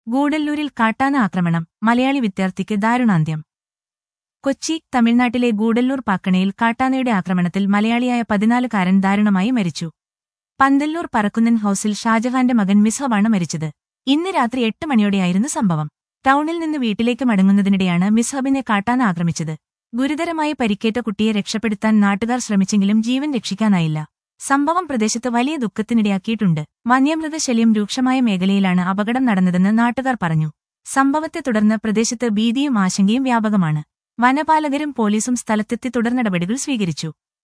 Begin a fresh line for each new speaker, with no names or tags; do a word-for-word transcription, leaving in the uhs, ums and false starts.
ഗൂഡല്ലൂരിൽ കാട്ടാന ആക്രമണം മലയാളി വിദ്യാർത്ഥിക്ക് ദാരുണാന്ത്യം. കൊച്ചി, തമിഴ്നാട്ടിലെ ഗൂഡല്ലൂർ പാക്കണയിൽ കാട്ടാനയുടെ ആക്രമണത്തിൽ മലയാളിയായ പതിനാലുകാരൻ ദാരുണമായി മരിച്ചു. പന്തല്ലൂർ പറക്കുന്നൻ ഹൌസിൽ ഷാജഹാന്റെ മകൻ മിസ്ഹബാണ് മരിച്ചത്. ഇന്ന് രാത്രി എട്ട് മണിയോടെയായിരുന്നു സംഭവം. ടൗണിൽ നിന്ന് വീട്ടിലേക്ക് മടങ്ങുന്നതിനിടെയാണ് മിസ്ഹബിനെ കാട്ടാന ആക്രമിച്ചത്. ഗുരുതരമായി പരിക്കേറ്റ കുട്ടിയെ രക്ഷപ്പെടുത്താൻ നാട്ടുകാർ ശ്രമിച്ചെങ്കിലും ജീവൻ രക്ഷിക്കാനായില്ല. സംഭവം പ്രദേശത്ത് വലിയ ദുഃഖത്തിനിടയാക്കിയിട്ടുണ്ട്. വന്യമൃഗശല്യം രൂക്ഷമായ മേഖലയിലാണ് അപകടം നടന്നതെന്ന് നാട്ടുകാർ പറഞ്ഞു. സംഭവത്തെ തുടർന്ന് പ്രദേശത്ത് ഭീതിയും ആശങ്കയും വ്യാപകമാണ്. വനപാലകരും പോലീസും സ്ഥലത്തെത്തി തുടർ നടപടികൾ സ്വീകരിച്ചു.